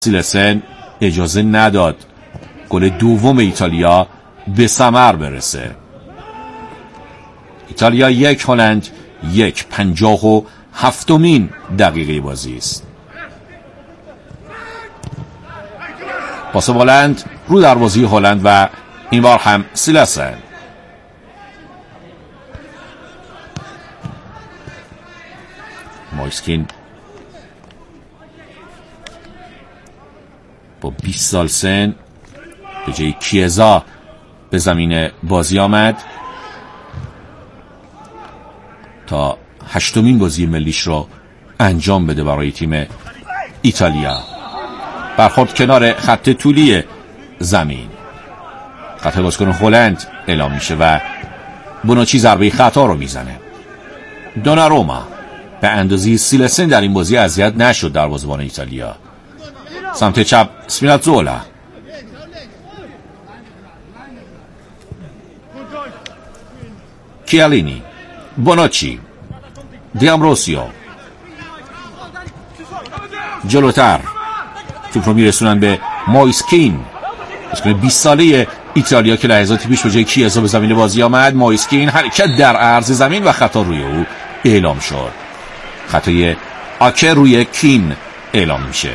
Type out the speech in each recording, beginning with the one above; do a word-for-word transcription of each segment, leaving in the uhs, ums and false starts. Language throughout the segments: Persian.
سیلسن اجازه نداد گل دوم ایتالیا به ثمر برسه. ایتالیا یک، هلند یک. پنجاه و هفتمین دقیقه بازی است. پاس بلند رو دروازه هلند و این بار هم سیلسن. مایسکین با بیست سال سن به جای کیزا به زمین بازی آمد تا هشتمین بازی ملیش رو انجام بده برای تیم ایتالیا. برخورد کنار خط طولی زمین، خط بازیکن هلند اعلام میشه و بونوچی ضربه خطا رو میزنه. دوناروما به اندازه سیلسن در این بازی اذیت نشد دروازه‌بان ایتالیا. سمت چپ اسپیناتزولا، کیالینی، بونوچی، دیامروسیو، جلوتر توپ رو میرسونن به مایسکین، بازیکن بیست ساله ایتالیا که لحظاتی پیش به جای کیزا به زمین بازی آمد. مایسکین حرکت در عرض زمین و خطا روی او اعلام شد. خطای آکر روی کین اعلام میشه.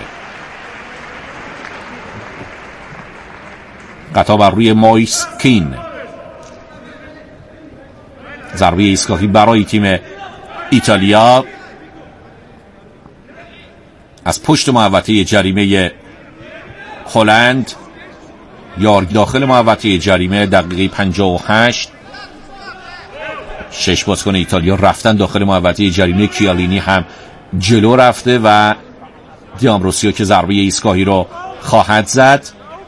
خطا بر روی مایسکین. ضربه ایستگاهی برای تیم ایتالیا از پشت محوطه جریمه هلند. یار داخل محوطه جریمه دقیقه پنجاه و هشت. شش بازیکن ایتالیا رفتن داخل محوطه جریمه. کیالینی هم جلو رفته و دیامروسیو که ضربه ایستگاهی رو خواهد زد.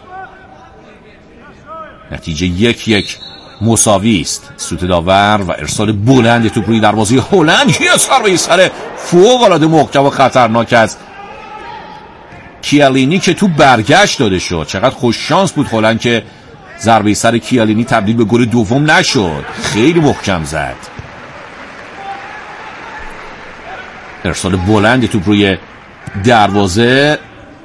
نتیجه یک یک مساوی است. سوت داور و ارسال بلند توپ روی دروازه هلند. یه ضربه سر فوق العاده محکم و خطرناک از کیالینی که تو برگشت داده شد. چقدر خوش شانس بود هلند که ضربه سر کیالینی تبدیل به گل دوم نشد. خیلی محکم زد. ارسال بلند توپ روی دروازه.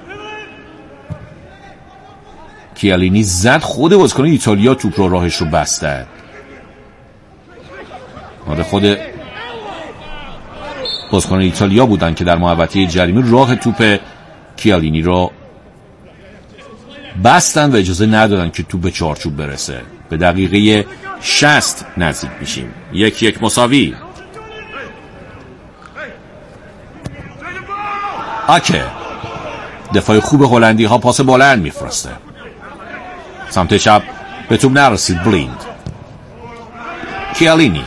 کیالینی زد، خود بازیکن ایتالیا توپ رو راهش رو بسته. آره خود بازیکن ایتالیا بودن که در محوطه جریمه راه توپ کیالینی رو بستن و اجازه ندادن که توپ به چارچوب برسه. به دقیقه شصت نزدیک میشیم. یک یک مساوی. آکه دفاع خوب هلندی ها پاس بلند میفرسته. سمت چپ به توپ نرسید. بلیند، کیالینی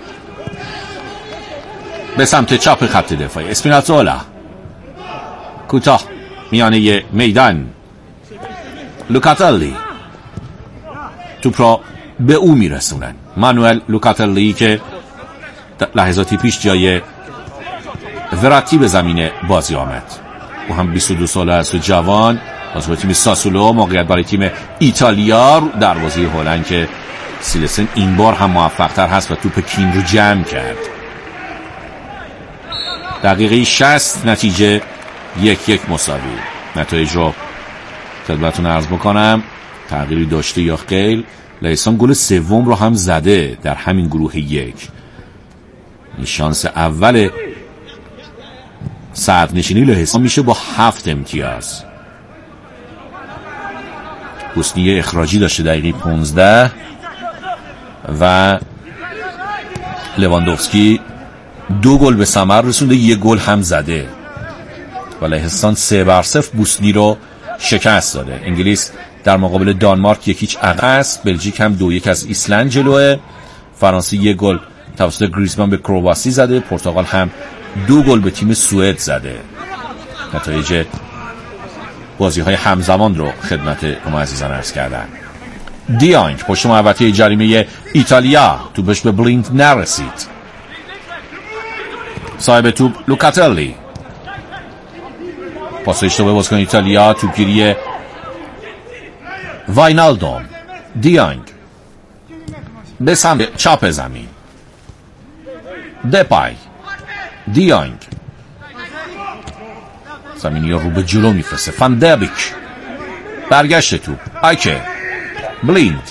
به سمت چپ خط دفاعی. اسپیناتزولا کوتاه میانه میدان. لوکاتلی توپ را به او میرسونن. مانوئل لوکاتلی که لحظاتی پیش جای وراتی به زمین بازی آمد. او هم بیست و دو ساله است و جوان. بازیکن تیم ساسولو. موقعیت برای تیم ایتالیا. دروازه هلند که سیلسن این بار هم موفق تر هست و توپ کین رو جمع کرد. دقیقه شصت نتیجه یک یک مساوی. نتایج رو خدمتتون عرض بکنم. تغییری داشته یا خیر. لهستان گل سوم رو هم زده در همین گروه یک. این شانس اول صدر نشینی لهستان میشه با هفت امتیاز. بوسنیه اخراجی داشته دقیقه پانزده و لواندوفسکی دو گل به ثمر رسونده، یک گل هم زده و لهستان سه بر صفر بوسنی رو شکست داده. انگلیس در مقابل دانمارک یکیچ عقب است. بلژیک هم دو یک از ایسلند جلوه. فرانسه یک گل توسط گریزمان به کرواسی زده. پرتغال هم دو گل به تیم سوئد زده. نتایج بازی های همزمان رو خدمت شما عزیزان عرض کردن. دیانگ پشت محوطه جریمه ایتالیا. توپش به بلیند نرسید. صاحب توپ لوکاتلی. پاس اشتباه بازیکن ایتالیا. توپگیری واینالدوم. دیانگ به سمت چپ زمین. دپای. دیانگ زمینی رو به جلو میفرسته. فاندبیک برگشت تو آیکه بلیند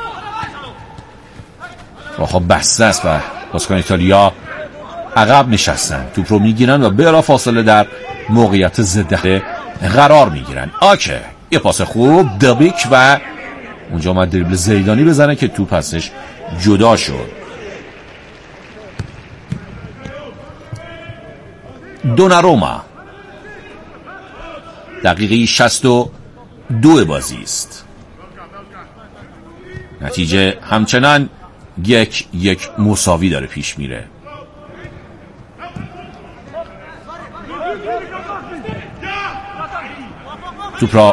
راها بسته است و بازیکن ایتالیا عقب نشستن، توپ رو میگیرن و بلا فاصله در موقعیت ضد قرار میگیرن. آکه یه پاس خوب دبیک و اونجا اومد دریبل زیدانی بزنه که توپ هستش جدا شد. دوناروما دقیقه شصت و دو بازی است. نتیجه همچنان یک یک مساوی داره پیش میره. توپ را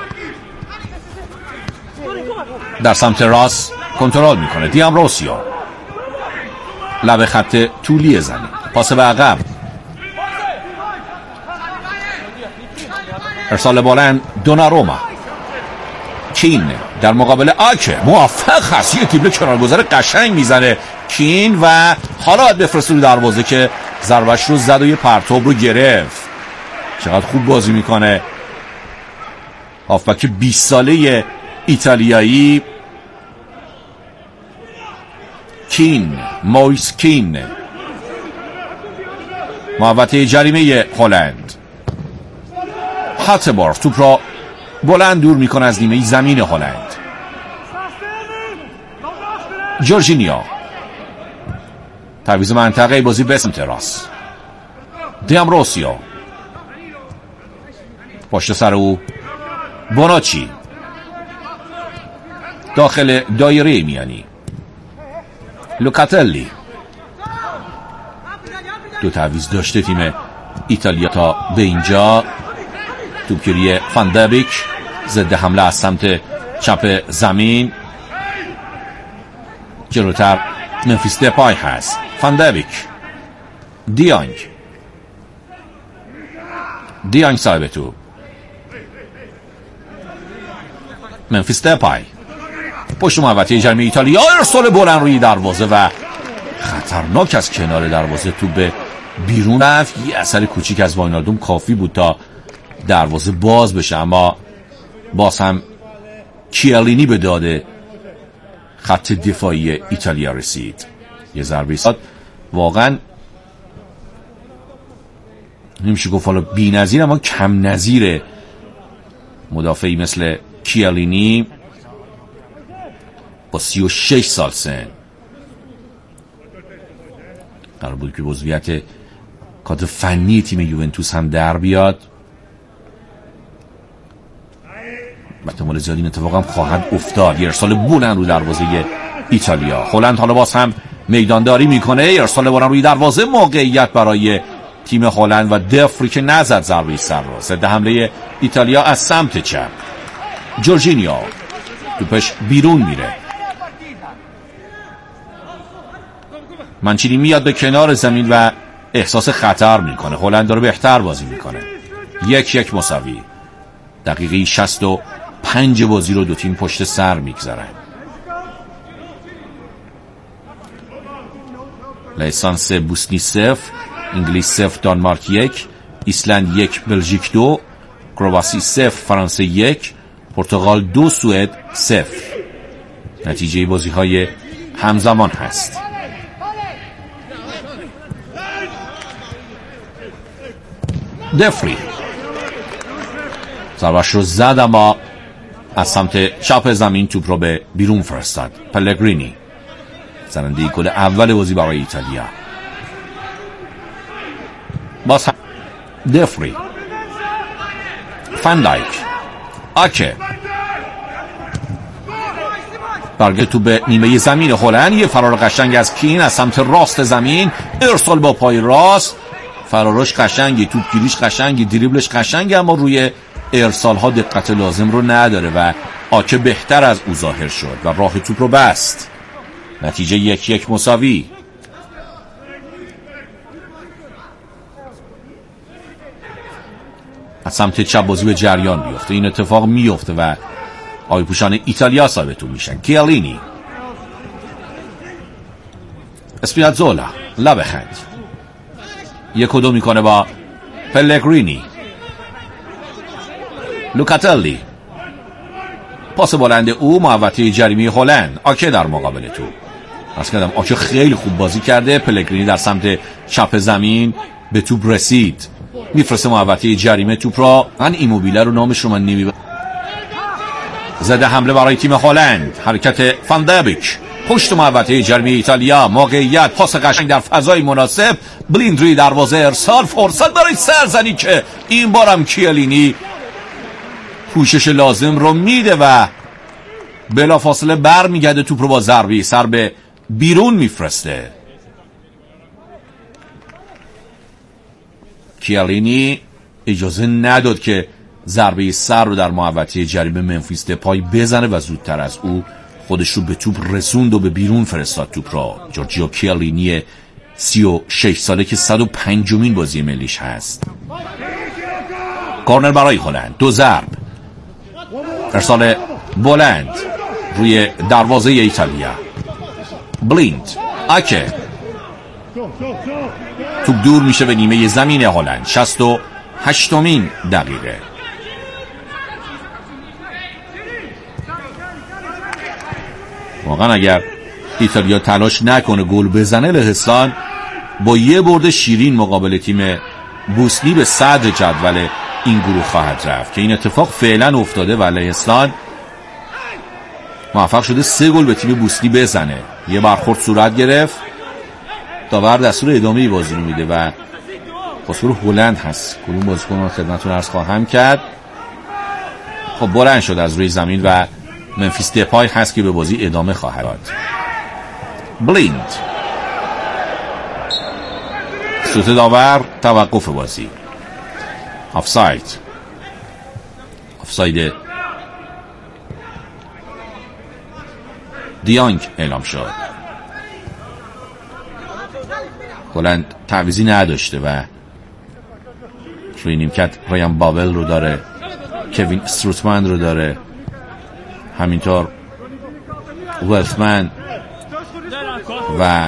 در سمت راست کنترل میکنه. دیامروسیو لب خط طولی زمین، پاس به عقب، ارسال بلند دوناروما. کین در مقابل آکه موفق هست، یه تیبل کنارگذار قشنگ میزنه کین و حالا بفرسته رو دروازه که ضربش رو زد و یه پرتاب رو گرفت. چقدر خوب بازی میکنه هافبک بیست ساله ایتالیایی کین، مویس کین. محوطه جریمه هلند. هاتبار توپ را بلند دور میکنه از نیمه زمین هلند. جورجینیو تعویض منطقه بازی به سمت راست. دیامروسیو پشت سر او بوناچی داخل دایره میانی. لوکاتلی دو تعویض داشته تیم ایتالیا تا به اینجا. توپگیری فاندبیک ضد حمله از سمت چپ زمین. جلوتر منفیس دپای هست. فاندبیک دیانگ دیانگ صاحب توپ. منفیس دپای پشت محوطه جریمه ایتالیا، ارسال بلند روی دروازه و خطرناک از کنار دروازه توپ به بیرون رفت. یه اثر کوچیک از واینالدوم کافی بود تا دروازه باز بشه، اما باز هم کیالینی به داده خط دفاعی ایتالیا رسید. یه ضربه ایستاد واقعا نمیشه گفت حالا بی‌نظیر اما کم نظیر مدافعی مثل کیالینی با سی و شش سال سن. قرار بود که عضویت کادر فنی تیم یوونتوس هم در بیاد. احتمال زیاد این اتفاق هم خواهد افتاد. یه ارسال بلند روی دروازه ایتالیا. هلند حالا باز هم میدانداری میکنه. ارسال بلند روی دروازه، موقعیت برای تیم هلند و دفری که نزد ضربه سر را. ضد حمله ایتالیا از سمت چپ. جورجینیو توپش بیرون میره. منچینی میاد به کنار زمین و احساس خطر میکنه. هلند داره بهتر بازی میکنه. یک یک مساوی. دقیقه شصت و پنج بازی رو دو تیم پشت سر میگذارن. لیسانس بوسنی صفر، انگلیس صفر، دانمارک یک، ایسلند یک، بلژیک دو، کرواسی صفر، فرانسه یک، پرتغال دو، سوئد صفر. نتیجه بازی های همزمان هست. دفری ضربش رو زد اما از سمت چپ زمین توپ رو به بیرون فرستاد. پلگرینی زننده گل اول بازی برای ایتالیا. باز هم دفری، فاندایک، آکه برگه تو به نیمه زمین هلند. یه فرار قشنگ از کین از سمت راست زمین، ارسال با پای راست، فرارش قشنگی، توپ گیریش قشنگی، دریبلش قشنگی، اما روی ارسال ها دقت لازم رو نداره و آکه بهتر از او ظاهر شد و راه توپ رو بست. نتیجه یک یک مساوی. از سمت چپ بازی به جریان بیفته. این اتفاق میفته و آبی پوشان ایتالیا صاحب توپ میشن. کیالینی، اسپیناتزولا لب خط یک و دو میکنه با پلگرینی. لوکاتلی. پاس بلند او محوطه جریمه هلند. آکه در مقابل تو از کردم آکه خیلی خوب بازی کرده. پلگرینی در سمت چپ زمین به توپ رسید، میفرسته محوطه جریمه توپ را. من ایموبیله رو نامش رو من نمیبرم. زده حمله برای تیم هلند. حرکت فاندابیک پشت محوطه جریمه ایتالیا. موقعیت پاس قشنگ در فضای مناسب. بلیند روی دروازه ارسال. فرصت برای سرزنی که این بارم کیالینی پوشش لازم رو میده و بلافاصله بر میگرده توپ رو با ضربه سر به بیرون میفرسته. کیالینی اجازه نداد که ضربه سر رو در محوطه جریمه منفیس دپای بزنه و زودتر از او خودش رو به توپ رسوند و به بیرون فرستاد توپ را. جورجیو کیالینی سی و شش ساله که صد و پنجمین بازی ملیش هست. کورنر برای هلند. دو ضرب. ارسال بلند روی دروازه ایتالیا. بلیند. آکه توپ دور میشه به نیمه زمین هلند. شصت و هشتمین دقیقه. واقعا اگر ایتالیا تلاش نکنه گل بزنه، لهستان با یه برد شیرین مقابل تیم بوسنی به صدر جدول این گروه خواهد رفت که این اتفاق فعلا افتاده و لهستان موفق شده سه گل به تیم بوسنی بزنه. یه برخورد صورت گرفت، داور دستور ادامه بازی رو میده و خسرو هلند هست. کدوم بازیکن رو خدمتتون عرض خواهم کرد. خب بلند شد از روی زمین و منفیس دپای هست که به بازی ادامه خواهد داد. بلیند. سوت داور توقف بازی. آفساید. آفساید دیانگ اعلام شد. هلند تعویضی نداشته و روی نیمکت رایان بابل رو داره، کوین استروتمن رو داره، همینطور ولفمن و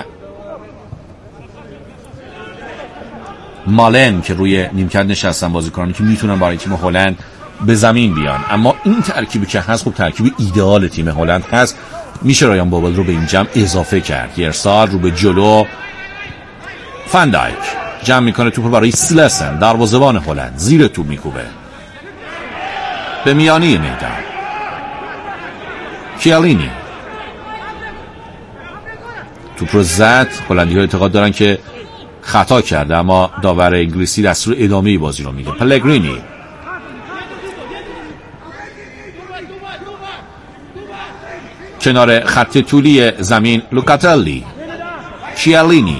مالن که روی نیمکت نشستن، بازیکنانی که میتونن برای تیم هلند به زمین بیان. اما این ترکیبی که هست خب ترکیب ایدئال تیم هلند هست. میشه رایان بابل رو به این جمع اضافه کرد. یه ارسال رو به جلو. فاندایک جمع میکنه توپ برای سلسن، دروازه‌بان هلند. زیر توپ میکوبه به میانی میدان. کیالینی توپ رو زد. هلندی ها اعتقاد دارن که خطا کرده، اما داور انگلیسی دستور ادامه بازی رو میده. پلگرینی کنار خط طولی زمین. لوکاتلی. کیالینی.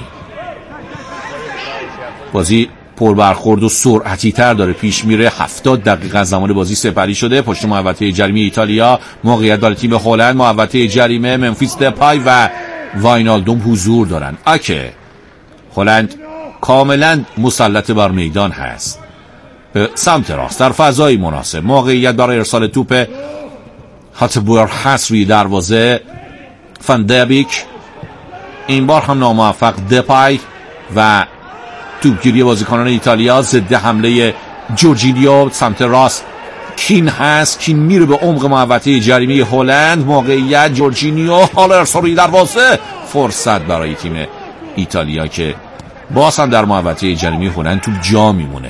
بازی پربرخورد و سرعتی تر داره پیش میره. هفتاد دقیقه از زمان بازی سپری شده. پشت محوطه جریمه ایتالیا موقعیت برای تیم هلند. محوطه جریمه منفیس دپای و واینالدوم حضور دارن. آکه هلند کاملا مسلط بر میدان هست. به سمت راست در فضای مناسب موقعیت برای ارسال توپ. هاتبور هست روی دروازه. فاندابیک این بار هم ناموفق. دپای و توپگیری بازیکنان ایتالیا. ضد حمله جورجینیو سمت راست. کین هست. کین میره به عمق محوطه جریمه هلند. موقعیت جورجینیو. حالا ارسال روی دروازه. فرصت برای تیم ایتالیا که باز هم در محوطه جریمه هلند توپ جا میمونه.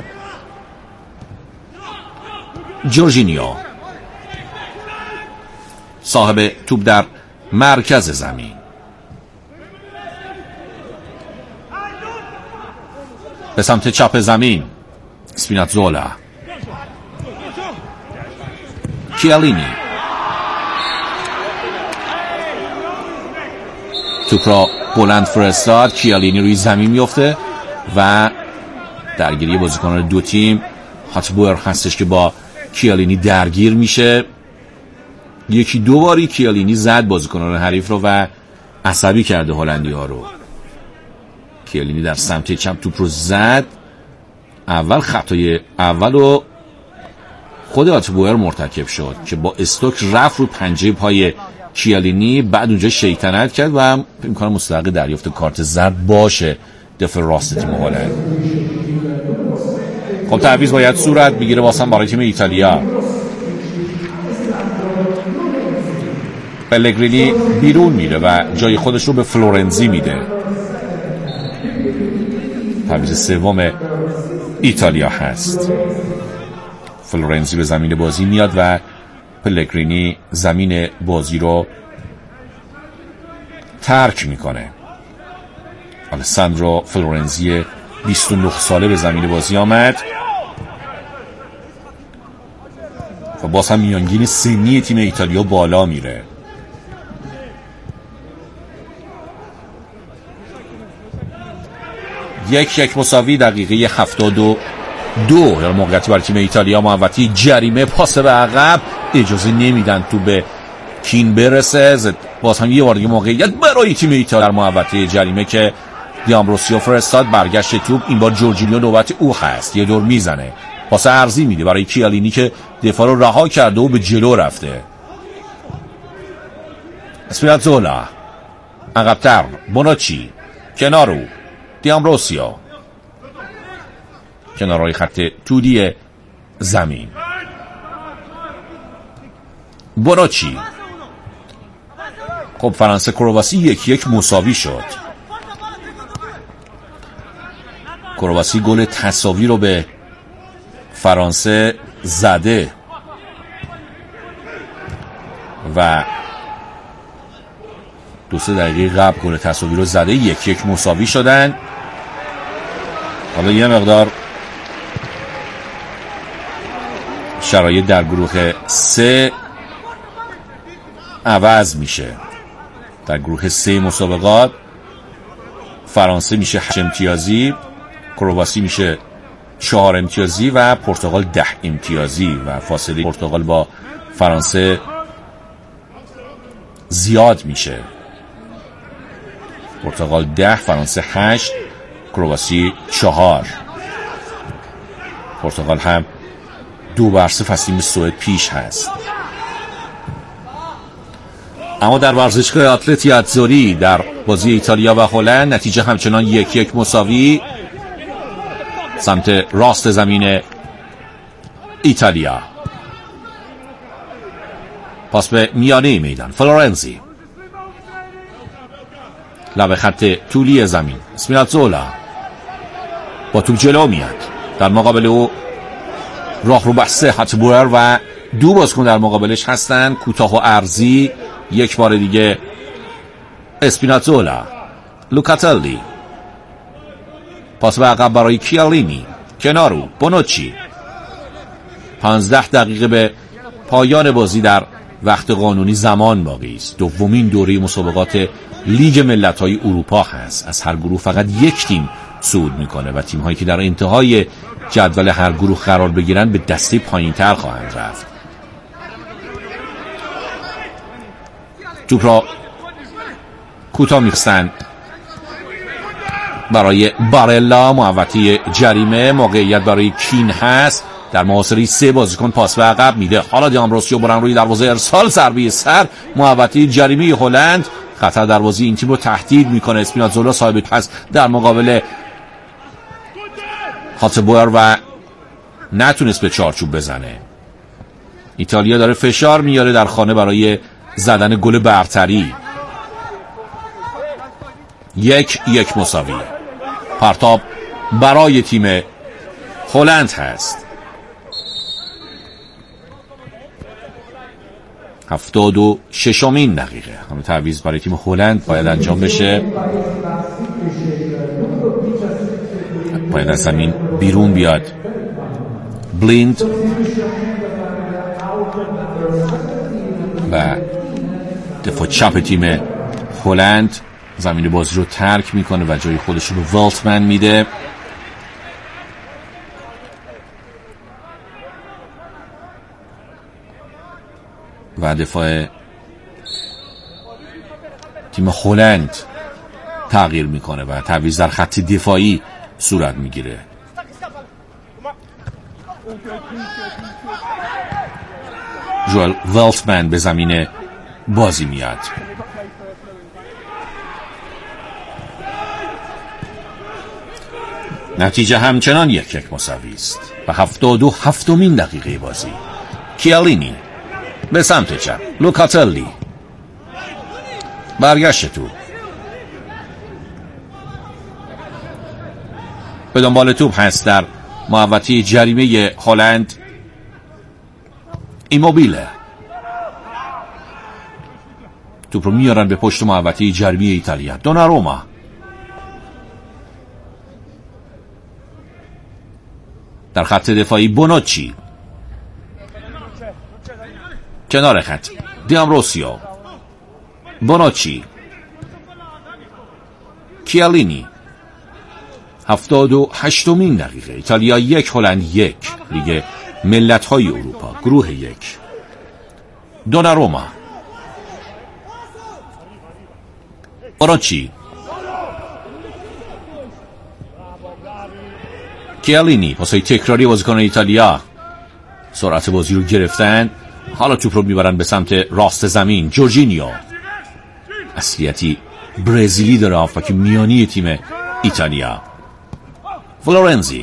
جورجینیو صاحب توپ در مرکز زمین. به سمت چپ زمین. اسپیناتزولا. کیالینی توپ را بلند فرستاد. کیالینی روی زمین میفته و درگیری بازیکنان دو تیم. هاتبور هستش که با کیالینی درگیر میشه. یکی دو باری کیالینی زد بازیکنان حریف رو و عصبی کرده هلندی ها رو. کیالینی در سمت چپ توپ رو زد. اول خطای اول رو خود هاتبور مرتکب شد که با استوک رفت رو پنجه پای کیالینی. بعد اونجا شیطنت کرد و امکان مستحق دریافت کارت زرد باشه دفاع راست تیم هلند. خب تعویض باید صورت بگیره واسم برای تیم ایتالیا. پلگرینی بیرون میره و جای خودش رو به فلورنزی میده. تعویض سوم ایتالیا هست. فلورنزی به زمین بازی میاد و پلگرینی زمین بازی رو ترک میکنه. آلساندرو فلورنزی بیست و نه ساله به زمین بازی آمد و باز هم میانگین سنی تیم ایتالیا بالا میره. یک یک مساوی دقیقه هفتاد و دو. یا موقعیتی برای تیم ایتالیا، محوطی جریمه، پاس به عقب، اجازه نمیدن تو به کین برسه. باز هم یه بار دیگه موقعیت برای تیم ایتالیا در محوطه جریمه که دیامبروسیو فرستاد. برگشت توپ، این بار جورجینیو نوبت او هست، یه دور میزنه، پاس عرضی میده برای کیالینی که دفاع رو رها کرده و به جلو رفته. اسپیناتزولا عقب‌تر، بونوچی کنارو، دیامبروسیو کنارهای خط تودی زمین. بونوچی. خب فرانسه کرواسی یک یک مساوی شد. کرواسی گل تساوی رو به فرانسه زده و دو سه دقیقه قبل گل تساوی رو زده. یک یک مساوی شدن. حالا یه مقدار شرایط در گروه سه عوض میشه. در گروه سه مسابقات فرانسه میشه هشت امتیازی، کرواسی میشه چهار امتیازی و پرتغال ده امتیازی و فاصله پرتغال با فرانسه زیاد میشه. پرتغال ده، فرانسه هشت، کرواسی چهار. پرتغال هم دو بر صفر از تیم سوئد پیش هست. اما در ورزشگاه اتلتی اتزوری در بازی ایتالیا و هلند نتیجه همچنان یک یک مساوی. سمت راست زمین ایتالیا، پاس به میانه میدان، فلورنزی لب خط طولی زمین، اسپیناتزولا با توپ جلو میاد، در مقابل او راه رو بسته هاتبوئر و دو بازیکن در مقابلش هستن، کوتاه و عرضی. یک بار دیگه اسپیناتزولا، لوکاتلی، پاس به عقب برای کیالینی، کنارو، بونوچی. پانزده دقیقه به پایان بازی در وقت قانونی زمان باقی است. دومین دوره مسابقات لیگ ملت‌های اروپا هست. از هر گروه فقط یک تیم صعود میکنه و تیم‌هایی که در انتهای جدول هر گروه قرار بگیرن به دسته پایین‌تر خواهند رفت. توپ را کوتاه می‌خواستن برای بارلا، محوطه جریمه، موقعیت برای کین هست، در محاصره سه بازیکن پاس به عقب میده. حالا دیامبروسیو برن روی دروازه، ارسال ضربه سر، محوطه جریمه هلند. خطر دروازه این تیم رو تهدید میکنه. اسپیناتزولا صاحب پس در مقابل هاتبوئر و نتونست به چارچوب بزنه. ایتالیا داره فشار میاره در خانه برای زدن گل برتری. یک یک مساوی. پرتاب برای تیم هلند هست. هفتاد و ششمین دقیقه. همه تعویض برای تیم هلند باید انجام بشه. باید از زمین بیرون بیاد بلیند و دفاع چپ تیم هلند زمین بازی رو ترک میکنه و جای خودش رو به والتمن میده. و دفاع تیم هلند تغییر میکنه و تعویض در خط دفاعی صورت میگیره. جوئل والتمن به زمین بازی میاد. نتیجه همچنان یک یک مساوی است و هفتاد و هفتمین دقیقه بازی. کیالینی به سمت چپ، لوکاتلی برگشت تو به دنبال توپ هست در محوطه جریمه هلند. ایموبیله توپ رو میارن به پشت محوطه جریمه ایتالیا. دوناروما در خط دفاعی. بونوچی کنار خط. دیامروسیو، بونوچی، کیالینی. هفتاد و هشتمین دقیقه. ایتالیا یک هلند یک. لیگ ملت‌های اروپا گروه یک. دوناروما، بونوچی، کیالینی. پاسای تکراری بازیکن ایتالیا سرعت بازی رو گرفتن. حالا توپ رو میبرن به سمت راست زمین. جورجینیو اصلیتی برزیلی داره، هافبک میانی تیم ایتالیا. فلورنزی،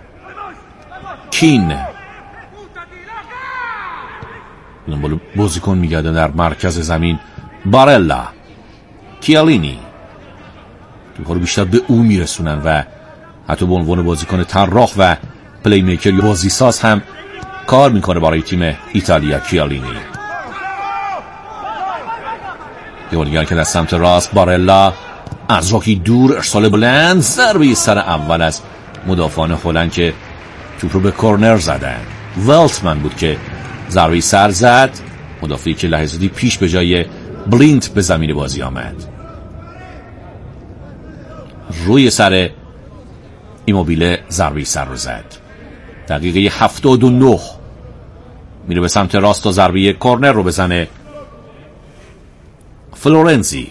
کین دنبال بازیکن میگردن در مرکز زمین. بارلا، کیالینی. توپ رو بیشتر به او میرسونن و حتی به عنوان بازیکن طراح و پلی میکر یا بازیساز هم کار میکنه برای تیم ایتالیا. کیالینی یه بازیکن که در سمت راست. بارلا از راکی دور، ارسال بلند، ضربه سر اول از مدافعان هلند که توپ رو به کورنر زدن. ولتمن بود که ضربه سر زد، مدافعی که لحظاتی پیش به جای بلینت به زمین بازی آمد. روی سر ایموبیله ضربه سر رو زد. دقیقه هفتاد و نه میره به سمت راست تا ضربه کورنر رو بزنه. فلورنزی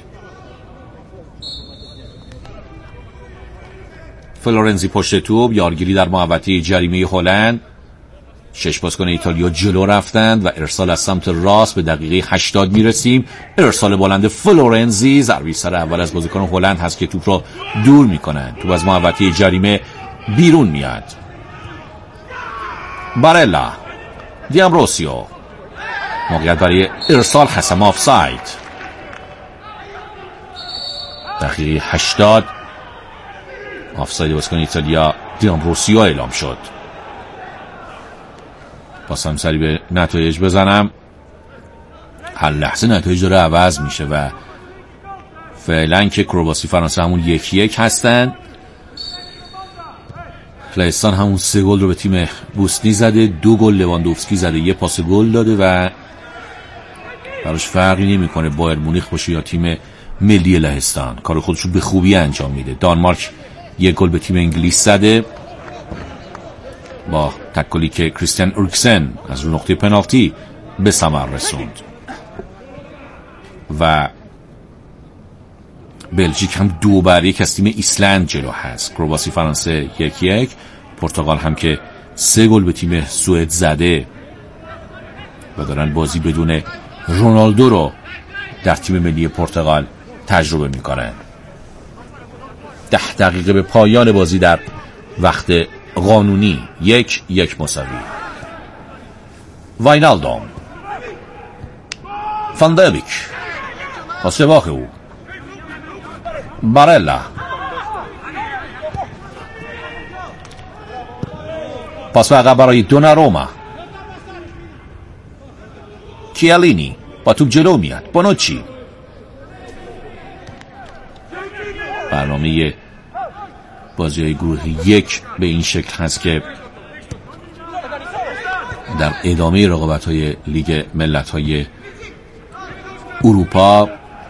فلورنزی پشت توپ، یارگیری در محوطه جریمه هلند. شش بازیکن ایتالیا جلو رفتند و ارسال از سمت راست. به دقیقه هشتاد میرسیم. ارسال بلند فلورنزی، ضربه سر اول از بازیکن هلند هست که توپ رو دور میکنن. توپ از محوطه جریمه بیرون میاد. بارلا، دیامروسیو، موقعیت برای ارسال، حسم آفساید. دقیقه هشتاد آفساید بازیکن ایتالیا دیامروسیو اعلام شد. باسم سری به نتایج بزنم. هر لحظه نتایج داره عوض میشه و فعلا که کرواسی فرانسه همون یکی یک هستن. لهستان همون سه گل رو به تیم بوسنی زده، دو گل لواندوفسکی زده، یه پاس گل داده و براش فرقی نمیکنه بایر مونیخ باشه یا تیم ملی لهستان، کار خودشو به خوبی انجام میده. دانمارک یک گل به تیم انگلیس زده با تکلی که کریستیان اورکسن از رو نقطه پنالتی به ثمر رسوند و بلژیک هم دو بر یک از تیم ایسلند جلو هست. کرواسی فرانسه یک یک. پرتغال هم که سه گل به تیم سوئد زده و دارن بازی بدون رونالدو رو در تیم ملی پرتغال تجربه میکنن. ده دقیقه به پایان بازی در وقت قانونی. یک یک مساوی. واینالدوم، فاندویک، پاس واقع او. بارلا، پاس عقب برای دوناروما. کیالینی با توپ جلو میاد. بونوچی. برنامه بازی های گروه یک به این شکل هست که در ادامه رقابت های لیگ ملت های اروپا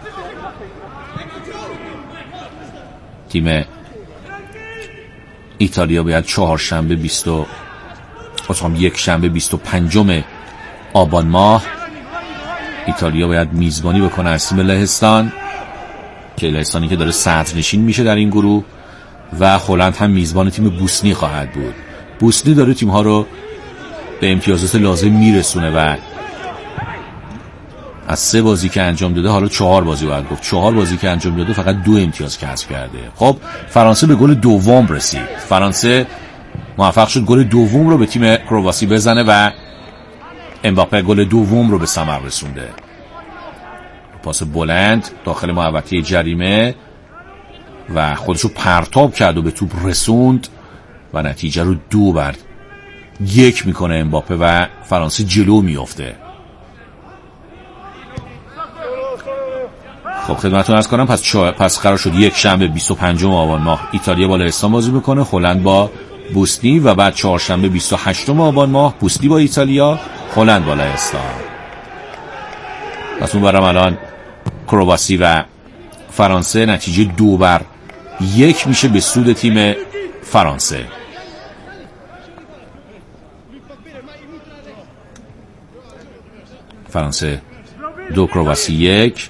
تیم ایتالیا باید چهارشنبه بیست و یک شنبه بیست و پنجم آبان ماه ایتالیا باید میزبانی بکنه از تیم لهستان که لهستانی که داره صدرنشین میشه در این گروه و هلند هم میزبان تیم بوسنی خواهد بود. بوسنی داره تیم ها رو به امتیازات لازم میرسونه و از سه بازی که انجام داده حالا چهار بازی باید گفت چهار بازی که انجام داده فقط دو امتیاز کسب کرده. خب فرانسه به گل دوم رسید. فرانسه موفق شد گل دوم رو به تیم کرواسی بزنه و امباپه گل دوم رو به ثمر رسونده. پاس بلند داخل محوطه جریمه و خودشو پرتاب کرد و به توپ رسوند و نتیجه رو دو بر یک میکنه امباپه و فرانسه جلو میفته. خب خدمتتون عرض کنم پس چا... پس قرار شد یک شنبه بیست و پنجم آبان ماه ایتالیا با لهستان بازی میکنه، هلند با بوسنی، و بعد چهارشنبه بیست و هشتم آبان ماه بوسنی با ایتالیا، هلند با لهستان. پس اون برام الان کرواسی و فرانسه نتیجه دو بر یک میشه به سود تیم فرانسه. فرانسه دو کرواسی یک.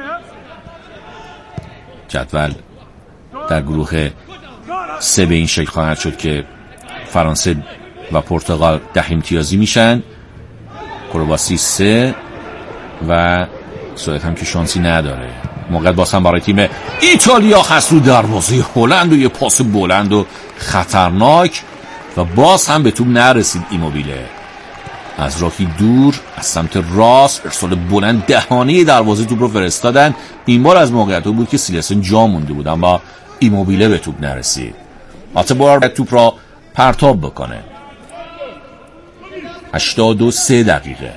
جدول در گروه سه به این شکل خواهد شد که فرانسه و پرتغال ده امتیازی میشن، کرواسی سه و سوئد هم که شانسی نداره. موقع باز هم برای تیم ایتالیا هست رو دروازه هلند و یه پاس بلند و خطرناک و باز هم به توپ نرسید. ایموبیله از راهی دور از سمت راست ارسال بلند دهانه دروازه توپ رو فرستادن. این بار از موقعیت بود که سیلسن جا مونده بود اما ایموبیله به توپ نرسید. آتبار توپ را پرتاب بکنه. هشتاد و سه دقیقه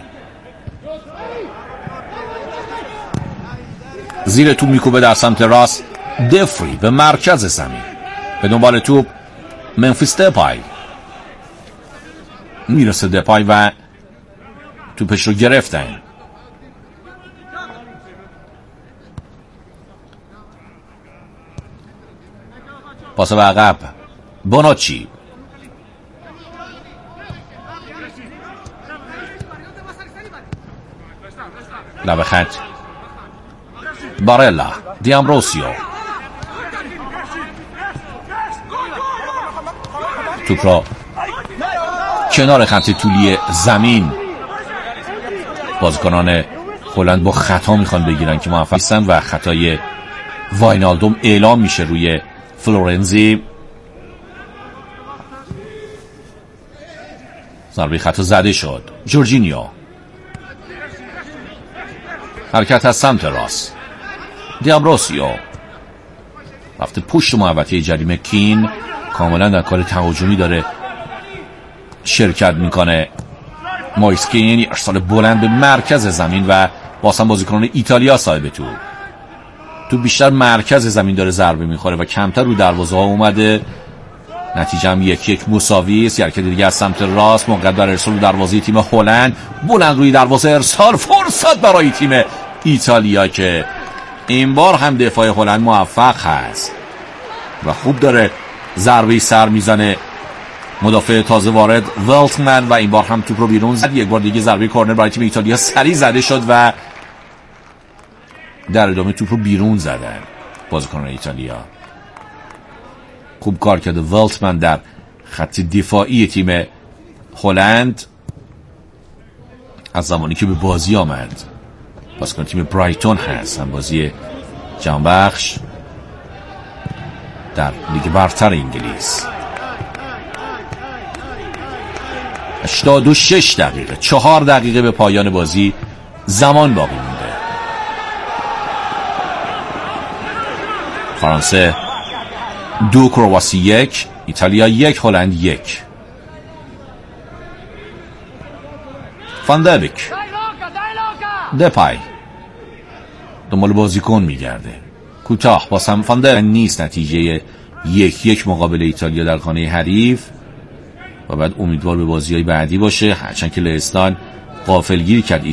زیر توپ میکوبه در سمت راست دفری به مرکز زمین. به دنبال توپ منفیس دپای میرسه. دپای و توپش رو گرفتن. پاس به عقب بونوچی. لب خط بارلا دیامبروسیو. توپ را کنار خط طولی زمین بازیکنان هلند با خطا میخوان بگیرن که موفق نیستن و خطای واینالدوم اعلام میشه روی فلورنزی. ضربه خطا زده شد. جورجینیو حرکت از سمت راست. دیامبروسیو رفته پشت محوطه جریمه. کین کاملا در کار تهاجمی داره شرکت میکنه. مایسکین ارسال بلند به مرکز زمین و باز هم بازیکنان ایتالیا صاحب تو تو بیشتر مرکز زمین داره ضربه میخوره و کمتر رو دروازه ها اومده. نتیجه هم یک یک مساوی است. حرکت دیگه از سمت راست موقع در ارسال دروازه تیم هلند. بلند روی دروازه ارسال. فرصت برای تیم ایتالیا که این بار هم دفاع هلند موفق هست و خوب داره ضربه سر میزنه مدافع تازه وارد ولتمن و این بار هم توپ رو بیرون زد. یک بار دیگه ضربه کورنر برای تیم ایتالیا سریع زده شد و در ادامه توپ رو بیرون زدن بازیکنان ایتالیا. خوب کار کرده ولتمن در خط دفاعی تیم هلند از زمانی که به بازی آمد. بازیکن تیم برایتون هست، هم بازی جهانبخش در لیگ برتر انگلیس. هشتاد و شش دقیقه چهار دقیقه به پایان بازی زمان باقی مونده. فرانسه دو کرواسی یک، ایتالیا یک، هلند یک. فاندبیک دپای دنبال بازیکن میگرده. کوتاه باز هم فاندبیک نیست. نتیجه یک یک مقابل ایتالیا در خانه حریف و بعد امیدوار به بازی‌های بعدی باشه، هرچند که لهستان غافلگیری کرد.